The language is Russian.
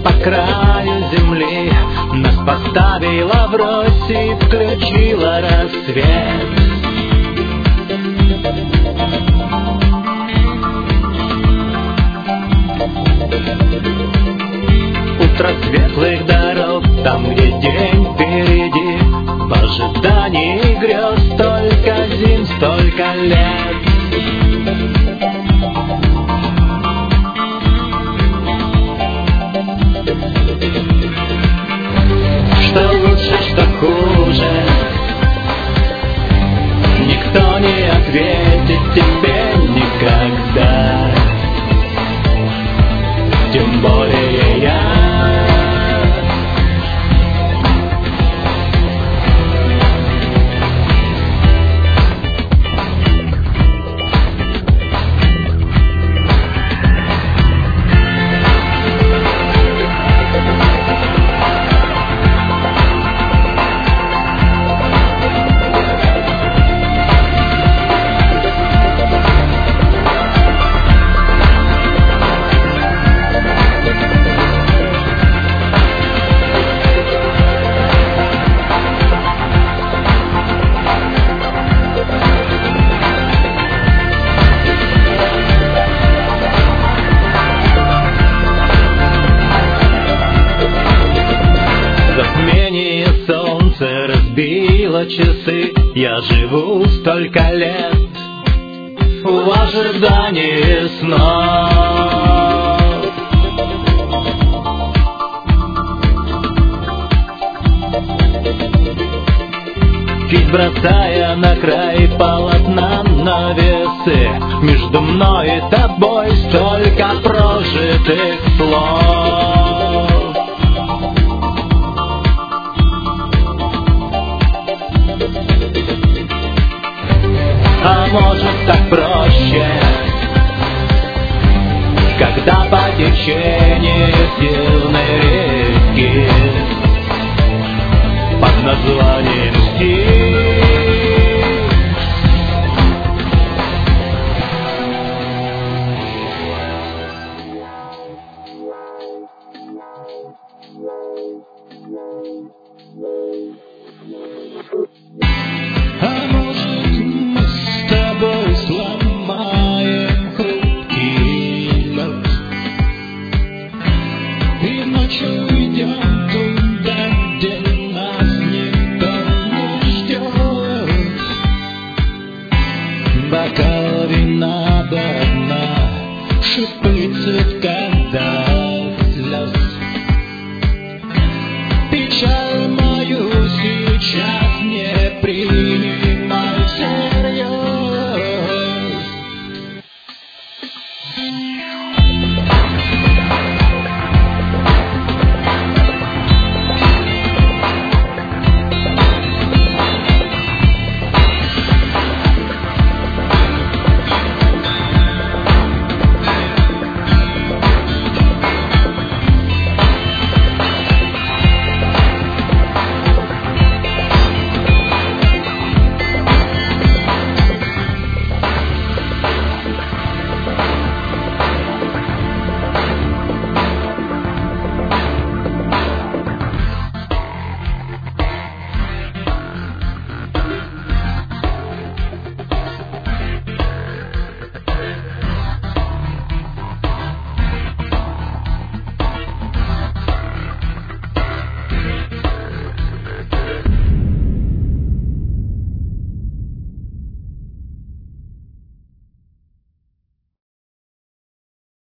по краю земли нас поставила врозь и включила рассвет. Утро светлых дорог, там, где день впереди, в ожидании грез столько зим, столько лет. Что лучше, что хуже, никто не ответит тебе никогда. Тем более я. Солнце разбило часы, я живу столько лет в ожидании снов. Кисть бросая на край полотна на весы, между мной и тобой столько прожитых слов. А может так проще, когда по течению дивной реки под названием стих а